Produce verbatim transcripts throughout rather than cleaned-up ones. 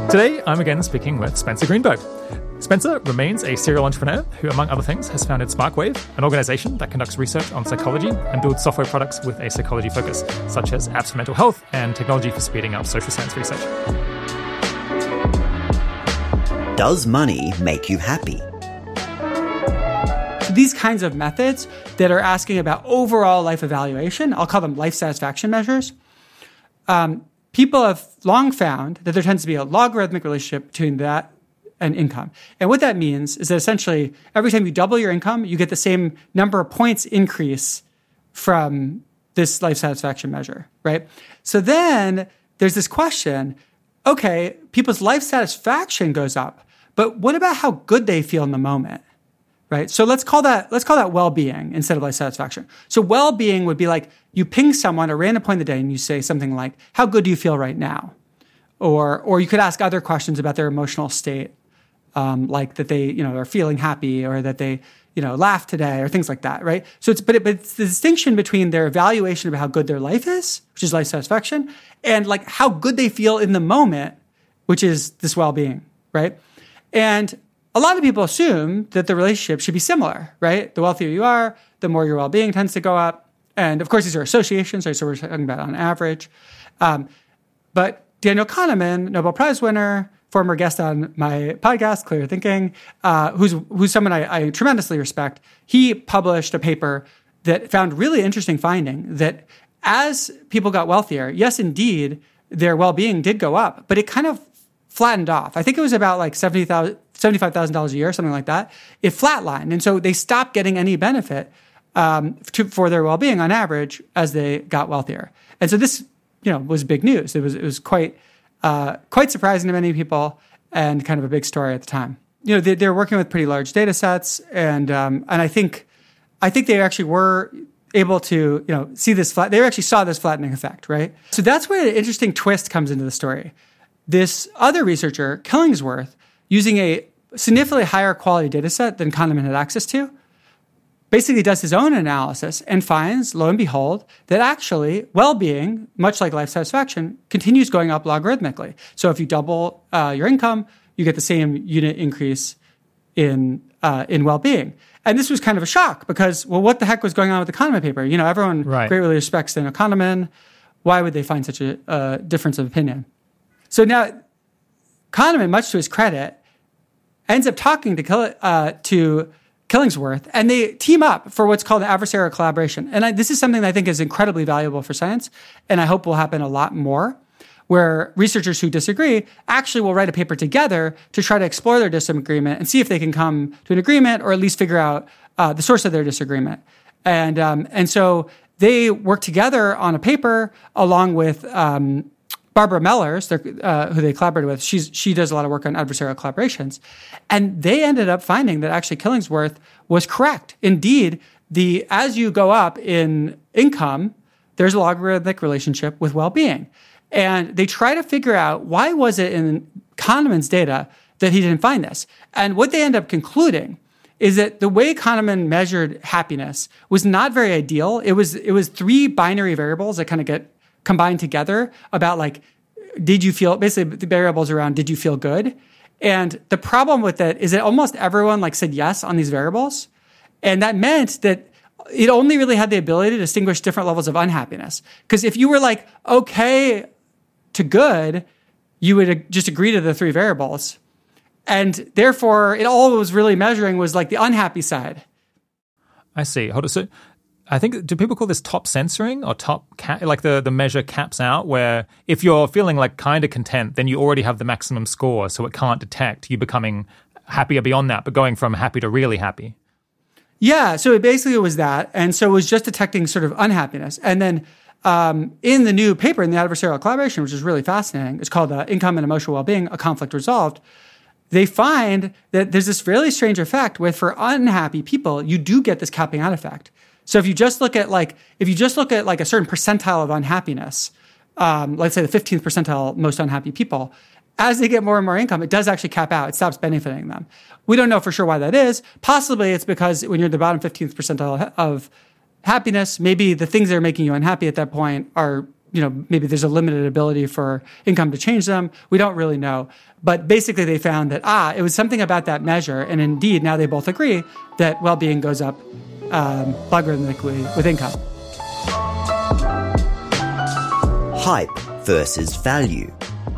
Today, I'm again speaking with Spencer Greenberg. Spencer remains a serial entrepreneur who, among other things, has founded SparkWave, an organization that conducts research on psychology and builds software products with a psychology focus, such as apps for mental health and technology for speeding up social science research. Does money make you happy? These kinds of methods that are asking about overall life evaluation, I'll call them life satisfaction measures, um, people have long found that there tends to be a logarithmic relationship between that and income. And what that means is that essentially every time you double your income, you get the same number of points increase from this life satisfaction measure, right? So then there's this question, okay, people's life satisfaction goes up, but what about how good they feel in the moment? Right? So let's call that let's call that well-being instead of life satisfaction. So well-being would be like you ping someone at a random point in the day and you say something like, how good do you feel right now? Or or you could ask other questions about their emotional state, um, like that they, you know, are feeling happy or that they, you know, laughed today or things like that, right? So it's but, it, but it's the distinction between their evaluation of how good their life is, which is life satisfaction, and like how good they feel in the moment, which is this well-being, right? And a lot of people assume that the relationship should be similar, right? The wealthier you are, the more your well-being tends to go up. And of course, these are associations, right? So we're talking about on average. Um, but Daniel Kahneman, Nobel Prize winner, former guest on my podcast, Clear Thinking, uh, who's who's someone I, I tremendously respect, he published a paper that found really interesting finding that as people got wealthier, yes, indeed, their well-being did go up, but it kind of flattened off. I think it was about like seventy thousand seventy-five thousand dollars a year, something like that. It flatlined. And so they stopped getting any benefit um, to, for their well-being on average as they got wealthier. And so this, you know, was big news. It was it was quite uh, quite surprising to many people and kind of a big story at the time. You know, they, they're working with pretty large data sets, and um, and I think I think they actually were able to, you know, see this flat. They actually saw this flattening effect, right? So that's where an interesting twist comes into the story. This other researcher, Killingsworth, using a significantly higher quality data set than Kahneman had access to, basically does his own analysis and finds, lo and behold, that actually well-being, much like life satisfaction, continues going up logarithmically. So if you double uh, your income, you get the same unit increase in uh, in well-being. And this was kind of a shock because, well, what the heck was going on with the Kahneman paper? You know, everyone right. greatly respects Daniel Kahneman. Why would they find such a uh, difference of opinion? So now, Kahneman, much to his credit, ends up talking to Kill, uh, to Killingsworth, and they team up for what's called an adversarial collaboration. And I, this is something that I think is incredibly valuable for science, and I hope will happen a lot more, where researchers who disagree actually will write a paper together to try to explore their disagreement and see if they can come to an agreement or at least figure out uh, the source of their disagreement. And um, and so they work together on a paper along with um, Barbara Mellers, uh, who they collaborated with. She's, she does a lot of work on adversarial collaborations. And they ended up finding that actually Killingsworth was correct. Indeed, the as you go up in income, there's a logarithmic relationship with well-being. And they try to figure out why was it in Kahneman's data that he didn't find this. And what they end up concluding is that the way Kahneman measured happiness was not very ideal. It was it was three binary variables that kind of get combined together about like, did you feel, basically the variables around, did you feel good? And the problem with that is that almost everyone like said yes on these variables. And that meant that it only really had the ability to distinguish different levels of unhappiness. Because if you were like, okay to good, you would just agree to the three variables. And therefore, it all it was really measuring was like the unhappy side. I see. Hold on. So I think, do people call this top censoring or top, ca- like the, the measure caps out, where if you're feeling like kind of content, then you already have the maximum score, so it can't detect you becoming happier beyond that, but going from happy to really happy. Yeah, so it basically was that. And so it was just detecting sort of unhappiness. And then um, in the new paper, in the adversarial collaboration, which is really fascinating, it's called uh, Income and Emotional Wellbeing, A Conflict Resolved. They find that there's this really strange effect where for unhappy people, you do get this capping out effect. So if you just look at like, if you just look at like a certain percentile of unhappiness, um, let's say the fifteenth percentile most unhappy people, as they get more and more income, it does actually cap out. It stops benefiting them. We don't know for sure why that is. Possibly it's because when you're the bottom fifteenth percentile of happiness, maybe the things that are making you unhappy at that point are you know, maybe there's a limited ability for income to change them. We don't really know. But basically they found that, ah, it was something about that measure. And indeed, now they both agree that well-being goes up um, logarithmically with income. Hype versus value.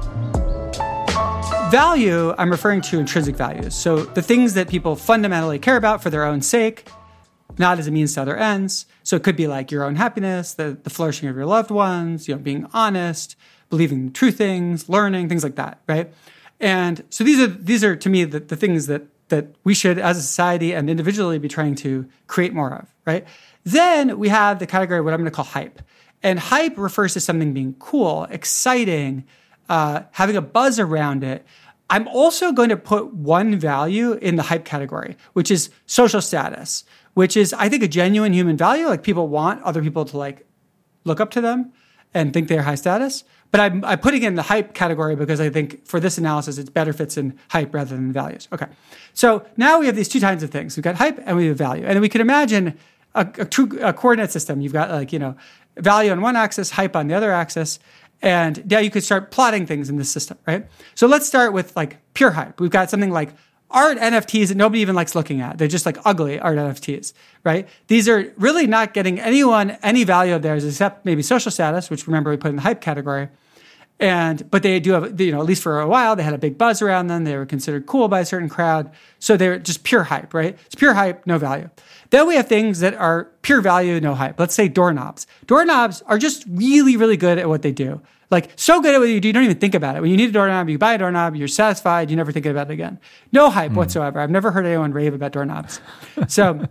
Value, I'm referring to intrinsic values. So the things that people fundamentally care about for their own sake, not as a means to other ends. So it could be like your own happiness, the, the flourishing of your loved ones, you know, being honest, believing true things, learning, things like that, right? And so these are these are to me the, the things that that we should, as a society and individually, be trying to create more of, right? Then we have the category of what I'm going to call hype. And hype refers to something being cool, exciting, uh, having a buzz around it. I'm also going to put one value in the hype category, which is social status, which is, I think, a genuine human value. Like people want other people to like look up to them and think they're high status. But I'm, I'm putting it in the hype category because I think for this analysis, it better fits in hype rather than values. Okay. So now we have these two kinds of things. We've got hype and we have value. And we can imagine a, a true a coordinate system. You've got like, you know, value on one axis, hype on the other axis. And now you could start plotting things in this system, right? So let's start with like pure hype. We've got something like art N F Ts that nobody even likes looking at. They're just like ugly art N F Ts, right? These are really not getting anyone any value of theirs except maybe social status, which remember we put in the hype category. And, but they do have, you know, at least for a while, they had a big buzz around them. They were considered cool by a certain crowd. So they're just pure hype, right? It's pure hype, no value. Then we have things that are pure value, no hype. Let's say doorknobs. Doorknobs are just really, really good at what they do. Like so good at what you do, you don't even think about it. When you need a doorknob, you buy a doorknob, you're satisfied, you never think about it again. No hype mm. whatsoever. I've never heard anyone rave about doorknobs. So,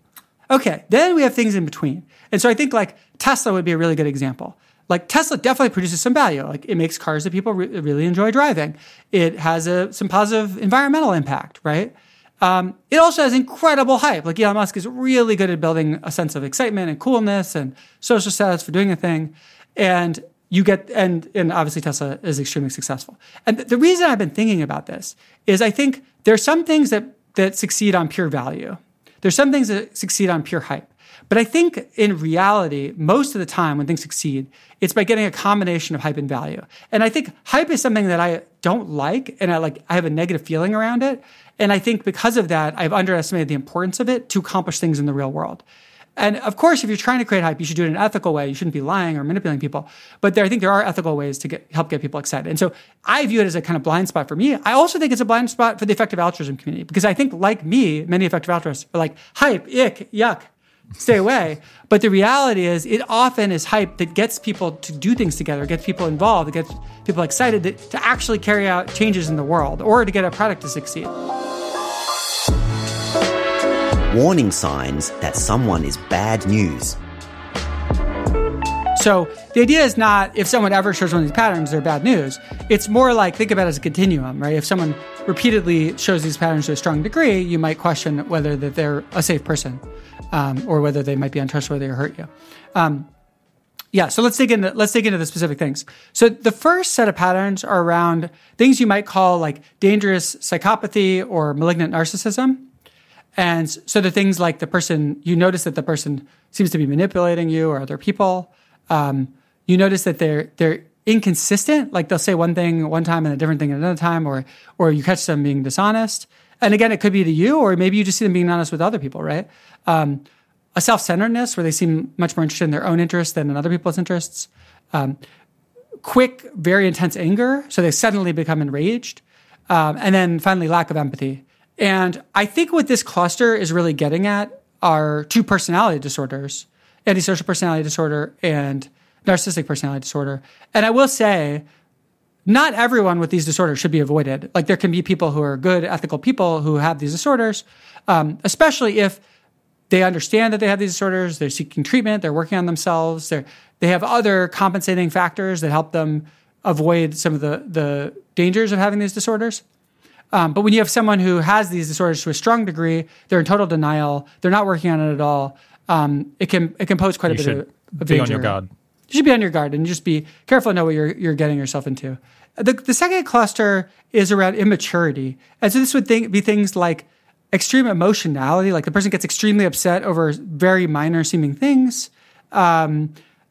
okay, then we have things in between. And so I think like Tesla would be a really good example. Like Tesla definitely produces some value. Like it makes cars that people re- really enjoy driving. It has a, some positive environmental impact, right? Um, it also has incredible hype. Like Elon Musk is really good at building a sense of excitement and coolness and social status for doing a thing. And you get, and, and obviously Tesla is extremely successful. And th- the reason I've been thinking about this is I think there's some things that, that succeed on pure value. There's some things that succeed on pure hype. But I think in reality, most of the time when things succeed, it's by getting a combination of hype and value. And I think hype is something that I don't like, and I like I have a negative feeling around it. And I think because of that, I've underestimated the importance of it to accomplish things in the real world. And of course, if you're trying to create hype, you should do it in an ethical way. You shouldn't be lying or manipulating people. But there, I think there are ethical ways to get, help get people excited. And so I view it as a kind of blind spot for me. I also think it's a blind spot for the effective altruism community because I think, like me, many effective altruists are like, hype, ick, yuck, stay away. But the reality is it often is hype that gets people to do things together, gets people involved, it gets people excited to, to actually carry out changes in the world or to get a product to succeed. Warning signs that someone is bad news. So the idea is not if someone ever shows one of these patterns, they're bad news. It's more like, think about it as a continuum, right? If someone repeatedly shows these patterns to a strong degree, you might question whether that they're a safe person um, or whether they might be untrustworthy or hurt you. Um, yeah, so let's dig into let's dig into the specific things. So the first set of patterns are around things you might call like dangerous psychopathy or malignant narcissism. And so the things like the person, you notice that the person seems to be manipulating you or other people. Um, you notice that they're they're inconsistent, like they'll say one thing one time and a different thing another time, or or you catch them being dishonest. And again, it could be to you, or maybe you just see them being honest with other people, right? Um, a self-centeredness where they seem much more interested in their own interests than in other people's interests. Um, quick, very intense anger, so they suddenly become enraged. Um, and then finally, lack of empathy. And I think what this cluster is really getting at are two personality disorders, antisocial personality disorder and narcissistic personality disorder. And I will say, not everyone with these disorders should be avoided. Like there can be people who are good, ethical people who have these disorders, um, especially if they understand that they have these disorders, they're seeking treatment, they're working on themselves, they're, they have other compensating factors that help them avoid some of the, the dangers of having these disorders. Um, but when you have someone who has these disorders to a strong degree, they're in total denial, they're not working on it at all, um, it can it can pose quite a you bit should of, of be danger. on your guard. You should be on your guard and just be careful to know what you're you're getting yourself into. The, the second cluster is around immaturity. And so this would think, be things like extreme emotionality, like the person gets extremely upset over very minor seeming things. Um,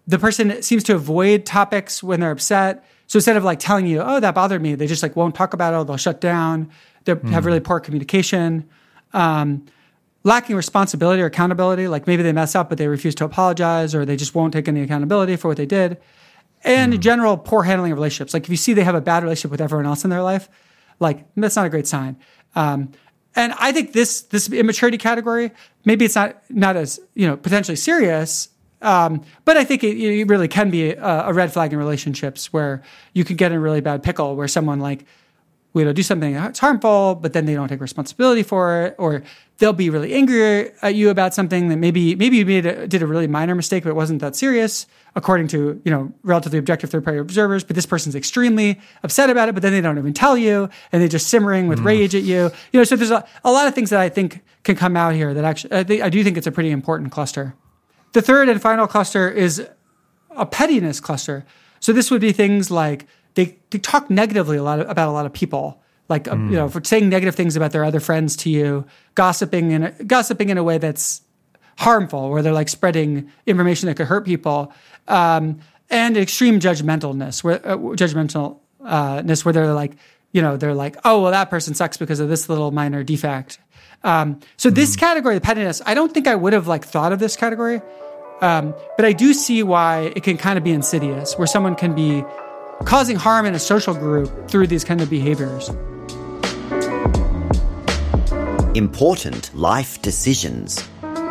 the person seems to avoid topics when they're upset. So instead of like telling you, oh, that bothered me, they just like won't talk about it. They'll shut down. They mm. have really poor communication. Um, lacking responsibility or accountability. Like maybe they mess up, but they refuse to apologize, or they just won't take any accountability for what they did. And mm. in general, poor handling of relationships. Like if you see they have a bad relationship with everyone else in their life, like that's not a great sign. Um, and I think this this immaturity category, maybe it's not not as, you know, potentially serious, um, but I think it, it really can be a, a red flag in relationships where you could get in a really bad pickle where someone like, you know, do something that's harmful, but then they don't take responsibility for it, or they'll be really angry at you about something that maybe maybe you made a, did a really minor mistake, but it wasn't that serious, according to, you know, relatively objective third-party observers. But this person's extremely upset about it, but then they don't even tell you, and they're just simmering with mm. rage at you. You know, so there's a, a lot of things that I think can come out here that actually I, think, I do think it's a pretty important cluster. The third and final cluster is a pettiness cluster. So this would be things like they, they talk negatively a lot of, about a lot of people, like mm. uh, you know, for saying negative things about their other friends to you, gossiping in a, gossiping in a way that's harmful, where they're like spreading information that could hurt people, um, and extreme judgmentalness, where uh, judgmentalness, where they're like, you know, they're like, oh, well, that person sucks because of this little minor defect. Um, so mm. this category, the pettiness, I don't think I would have like thought of this category, um, but I do see why it can kind of be insidious, where someone can be causing harm in a social group through these kind of behaviors. Important life decisions.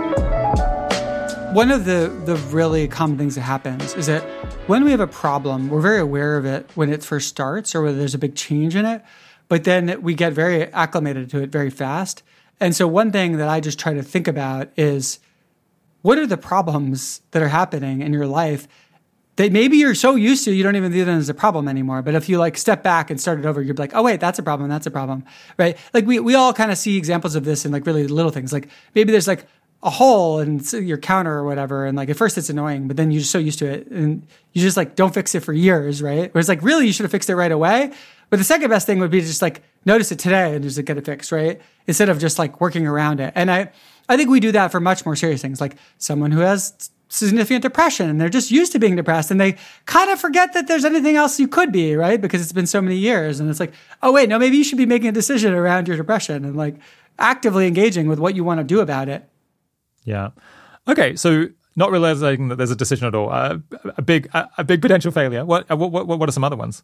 One of the, the really common things that happens is that when we have a problem, we're very aware of it when it first starts or whether there's a big change in it, but then we get very acclimated to it very fast. And so one thing that I just try to think about is, what are the problems that are happening in your life that maybe you're so used to, you don't even view them as a problem anymore. But if you like step back and start it over, you're like, oh wait, that's a problem, that's a problem, right? Like we we all kind of see examples of this in like really little things. Like maybe there's like a hole in your counter or whatever, and like at first it's annoying, but then you're just so used to it, and you just like don't fix it for years, right? Whereas like really you should have fixed it right away. But the second best thing would be to just like notice it today and just get it fixed, right? Instead of just like working around it. And I I think we do that for much more serious things, like someone who has significant depression and they're just used to being depressed and they kind of forget that there's anything else you could be, right? Because it's been so many years, and it's like, oh wait, no, maybe you should be making a decision around your depression and like actively engaging with what you want to do about it. Yeah. Okay. So not realizing that there's a decision at all, uh, a big, a, a big potential failure. What, what, what, what are some other ones?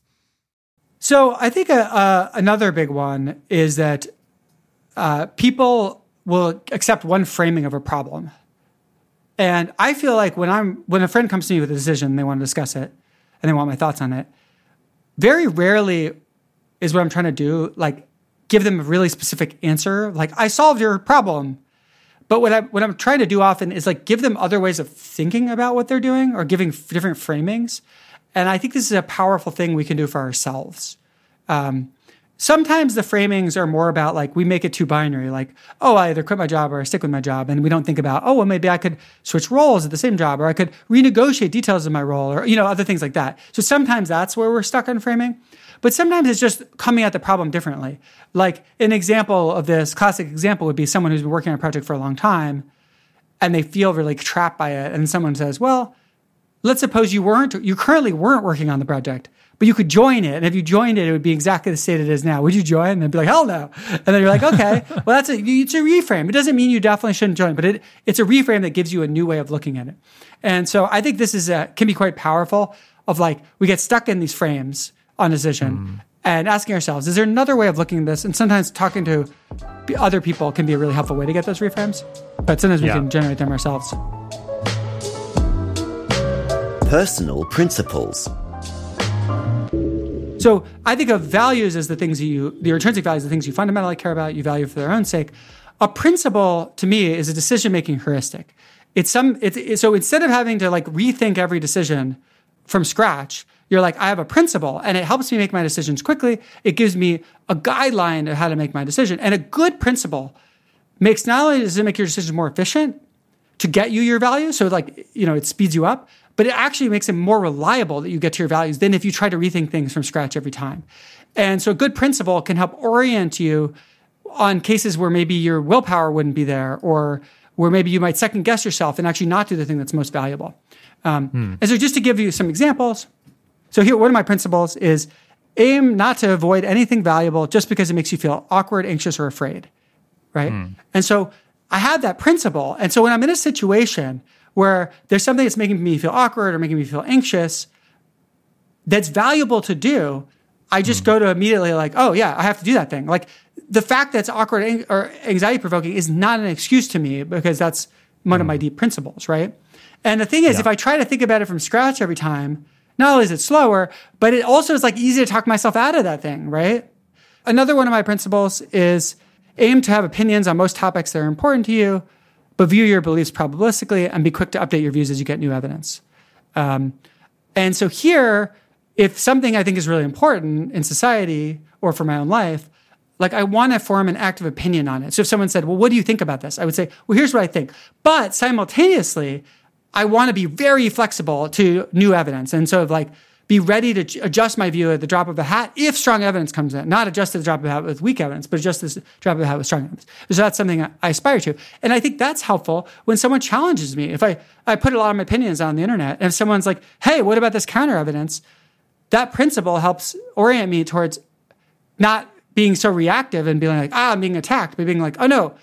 So I think a, a, another big one is that uh, people will accept one framing of a problem. And I feel like when I'm when a friend comes to me with a decision, they want to discuss it, and they want my thoughts on it, very rarely is what I'm trying to do, like give them a really specific answer, like I solved your problem. But what I what I'm trying to do often is like give them other ways of thinking about what they're doing or giving f- different framings. And I think this is a powerful thing we can do for ourselves. Um, Sometimes the framings are more about like we make it too binary, like, oh, I either quit my job or I stick with my job. And we don't think about, oh, well, maybe I could switch roles at the same job, or I could renegotiate details of my role, or, you know, other things like that. So sometimes that's where we're stuck on framing. But sometimes it's just coming at the problem differently. Like an example of this, classic example would be someone who's been working on a project for a long time and they feel really trapped by it. And someone says, well, let's suppose you weren't, you currently weren't working on the project, but you could join it. And if you joined it, it would be exactly the state it is now. Would you join? And they'd be like, hell no. And then you're like, okay, well, that's a, it's a reframe. It doesn't mean you definitely shouldn't join, but it, it's a reframe that gives you a new way of looking at it. And so I think this is a, can be quite powerful of like, we get stuck in these frames on decision mm. and asking ourselves, is there another way of looking at this? And sometimes talking to other people can be a really helpful way to get those reframes, but sometimes we yeah. can generate them ourselves. Personal principles. So I think of values as the things that you, your intrinsic values, the things you fundamentally care about, you value for their own sake. A principle, to me, is a decision-making heuristic. It's some. It's, it, so instead of having to like rethink every decision from scratch, you're like, I have a principle, and it helps me make my decisions quickly. It gives me a guideline of how to make my decision. And a good principle makes not only does it make your decisions more efficient to get you your values, so like, you know, it speeds you up, but it actually makes it more reliable that you get to your values than if you try to rethink things from scratch every time. And so a good principle can help orient you on cases where maybe your willpower wouldn't be there, or where maybe you might second guess yourself and actually not do the thing that's most valuable. Um, hmm. And so just to give you some examples, so here, one of my principles is aim not to avoid anything valuable just because it makes you feel awkward, anxious, or afraid, right? Hmm. And so I have that principle. And so when I'm in a situation where there's something that's making me feel awkward or making me feel anxious that's valuable to do, I just hmm. go to immediately like, oh yeah, I have to do that thing. Like the fact that it's awkward or anxiety provoking is not an excuse to me because that's one hmm. of my deep principles, right? And the thing is, yeah. if I try to think about it from scratch every time, not only is it slower, but it also is like easy to talk myself out of that thing, right? Another one of my principles is aim to have opinions on most topics that are important to you, but view your beliefs probabilistically and be quick to update your views as you get new evidence. Um, and so here, if something I think is really important in society or for my own life, like I want to form an active opinion on it. So if someone said, well, what do you think about this? I would say, well, here's what I think. But simultaneously, I want to be very flexible to new evidence and sort of like be ready to adjust my view at the drop of a hat if strong evidence comes in. Not adjust at the drop of a hat with weak evidence, but adjust at the drop of a hat with strong evidence. So that's something I aspire to. And I think that's helpful when someone challenges me. If I, I put a lot of my opinions on the internet, and if someone's like, hey, what about this counter evidence? That principle helps orient me towards not being so reactive and being like, ah, I'm being attacked, but being like, oh no,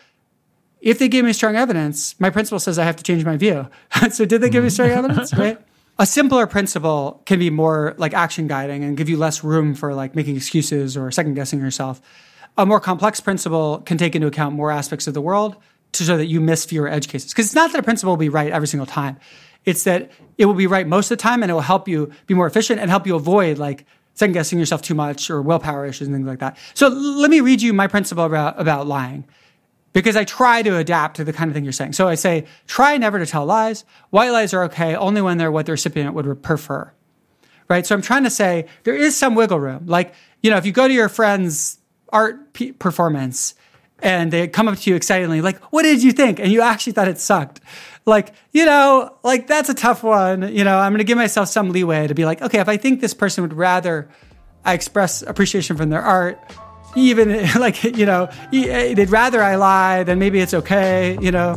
if they give me strong evidence, my principle says I have to change my view. So did they give me strong evidence, right? A simpler principle can be more like action guiding and give you less room for like making excuses or second guessing yourself. A more complex principle can take into account more aspects of the world to so that you miss fewer edge cases. Because it's not that a principle will be right every single time. It's that it will be right most of the time and it will help you be more efficient and help you avoid like second guessing yourself too much or willpower issues and things like that. So let me read you my principle about, about lying. Because I try to adapt to the kind of thing you're saying. So I say, try never to tell lies. White lies are okay only when they're what the recipient would prefer, right? So I'm trying to say there is some wiggle room. Like, you know, if you go to your friend's art p- performance and they come up to you excitedly, like, what did you think? And you actually thought it sucked. Like, you know, like that's a tough one. You know, I'm going to give myself some leeway to be like, okay, if I think this person would rather I express appreciation from their art, even like, you know, they'd rather I lie, then maybe it's okay, you know.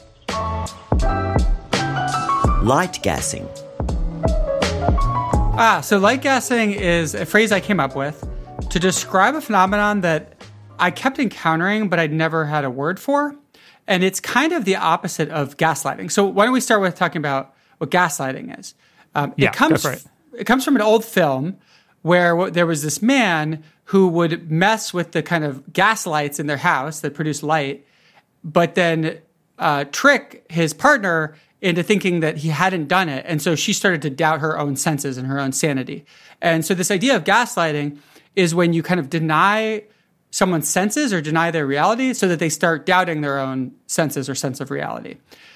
Light gassing. Ah, so light gassing is a phrase I came up with to describe a phenomenon that I kept encountering, but I'd never had a word for. And it's kind of the opposite of gaslighting. So why don't we start with talking about what gaslighting is? Um, yeah, it comes, that's right. It comes from an old film where there was this man who would mess with the kind of gas lights in their house that produce light, but then uh, trick his partner into thinking that he hadn't done it. And so she started to doubt her own senses and her own sanity. And so this idea of gaslighting is when you kind of deny someone's senses or deny their reality so that they start doubting their own senses or sense of reality.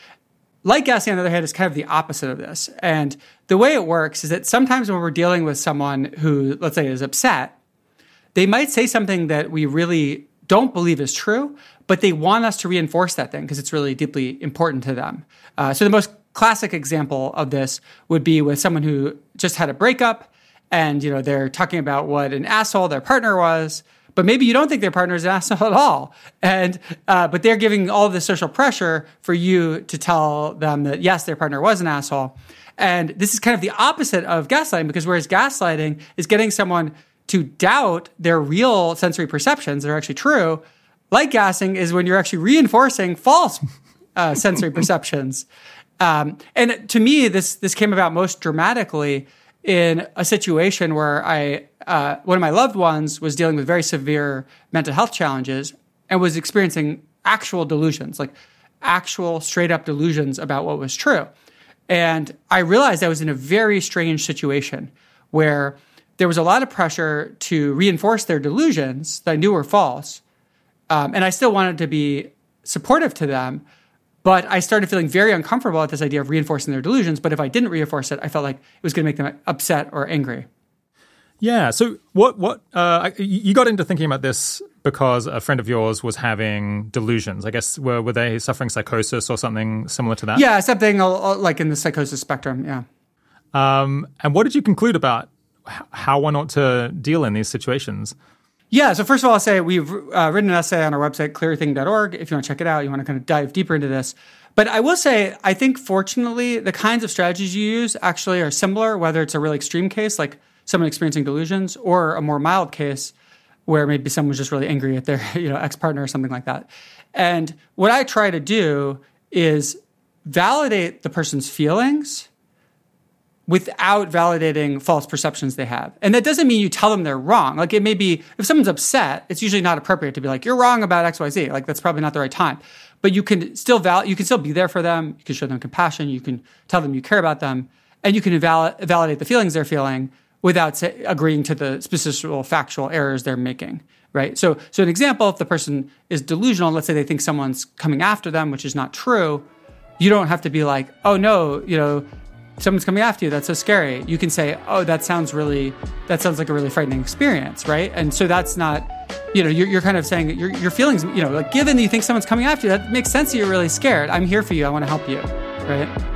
Light gassing, on the other hand, is kind of the opposite of this. And the way it works is that sometimes when we're dealing with someone who, let's say, is upset, they might say something that we really don't believe is true, but they want us to reinforce that thing because it's really deeply important to them. Uh, so the most classic example of this would be with someone who just had a breakup and, you know, they're talking about what an asshole their partner was, but maybe you don't think their partner is an asshole at all. And uh, but they're giving all of the social pressure for you to tell them that, yes, their partner was an asshole. And this is kind of the opposite of gaslighting because whereas gaslighting is getting someone to doubt their real sensory perceptions that are actually true, light gassing is when you're actually reinforcing false uh, sensory perceptions. Um, and to me, this this came about most dramatically in a situation where I uh, one of my loved ones was dealing with very severe mental health challenges and was experiencing actual delusions, like actual straight up delusions about what was true. And I realized I was in a very strange situation where there was a lot of pressure to reinforce their delusions that I knew were false. Um, and I still wanted to be supportive to them. But I started feeling very uncomfortable at this idea of reinforcing their delusions. But if I didn't reinforce it, I felt like it was going to make them upset or angry. Yeah. So what, what, uh, you got into thinking about this because a friend of yours was having delusions. I guess, were, were they suffering psychosis or something similar to that? Yeah, something like in the psychosis spectrum. Yeah. Um, and what did you conclude about how one ought to deal in these situations? Yeah, so first of all, I'll say we've uh, written an essay on our website, clear thing dot org. If you want to check it out, you want to kind of dive deeper into this. But I will say, I think fortunately, the kinds of strategies you use actually are similar, whether it's a really extreme case, like someone experiencing delusions, or a more mild case where maybe someone's just really angry at their you know ex-partner or something like that. And what I try to do is validate the person's feelings without validating false perceptions they have. And that doesn't mean you tell them they're wrong. Like it may be, if someone's upset, it's usually not appropriate to be like, you're wrong about X Y Z. Like that's probably not the right time. But you can still val- you can still be there for them. You can show them compassion. You can tell them you care about them. And you can inval- validate the feelings they're feeling without say, agreeing to the specific factual errors they're making, right? So, so an example, if the person is delusional, let's say they think someone's coming after them, which is not true, you don't have to be like, oh no, you know, someone's coming after you. That's so scary. You can say, oh, that sounds really, that sounds like a really frightening experience, right? And so that's not, you know, you're, you're kind of saying your, your feelings, you know, like given that you think someone's coming after you, that makes sense that you're really scared. I'm here for you. I want to help you, right?